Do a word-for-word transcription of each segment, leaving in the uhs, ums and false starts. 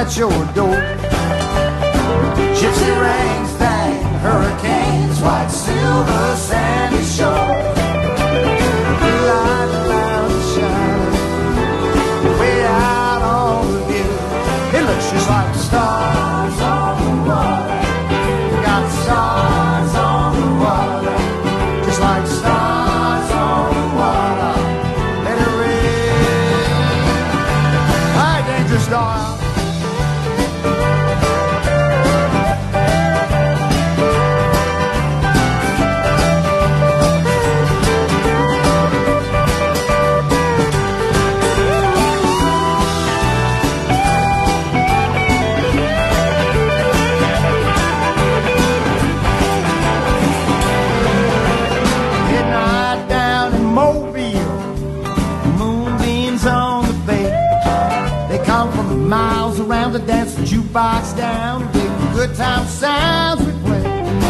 at your door. Gypsy rings, dang, hurricanes, white, silver, sandy shore. Light clouds shining way out on the view. It looks just like stars on the water. You got stars on the water, just like stars on the water. Let it rain. Hi, Danger Star. Miles around the dance, the jukebox down, big good time sounds we play.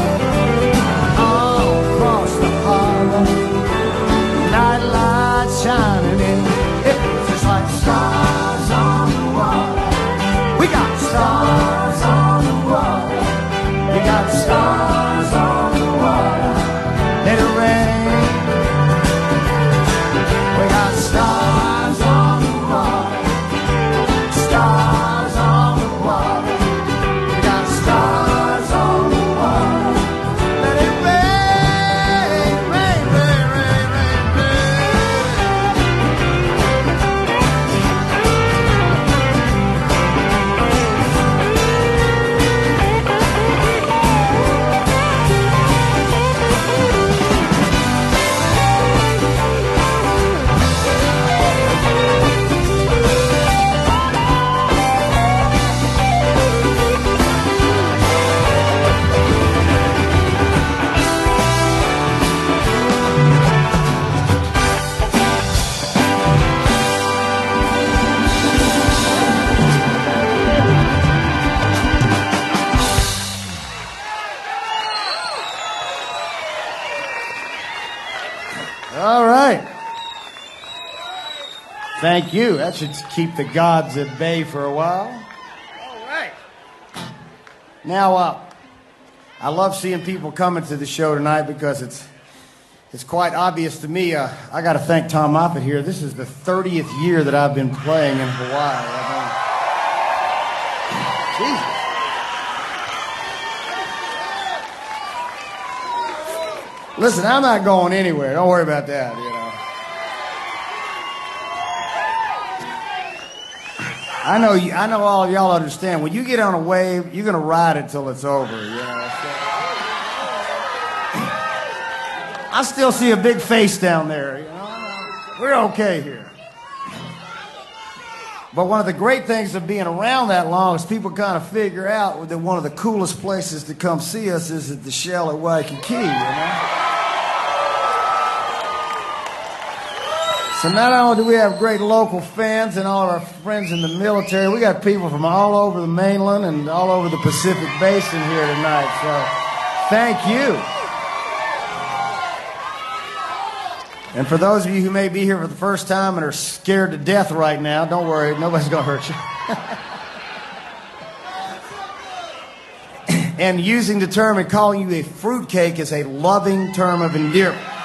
All across the harbor, night lights shining in. It's just like stars on the water. We got stars on the water. We got stars on the water. Let it rain. We got stars on the water. Stars on the water. We got stars on the water. Let it rain, rain, rain, rain, rain, All right. Thank you. That should keep the gods at bay for a while. All right. Now, uh, I love seeing people coming to the show tonight because it's it's quite obvious to me. Uh, I got to thank Tom Moffett here. This is the thirtieth year that I've been playing in Hawaii. I mean, Jesus. Listen, I'm not going anywhere. Don't worry about that, you know. I know you, I know all of y'all understand. When you get on a wave, you're going to ride it till it's over, you know. So, I still see a big face down there, you know. We're okay here. But one of the great things of being around that long is people kind of figure out that one of the coolest places to come see us is at the Shell at Waikiki, you know. So not only do we have great local fans and all of our friends in the military, we got people from all over the mainland and all over the Pacific Basin here tonight. So thank you. And for those of you who may be here for the first time and are scared to death right now, don't worry, nobody's going to hurt you. And using the term and calling you a fruitcake is a loving term of endearment.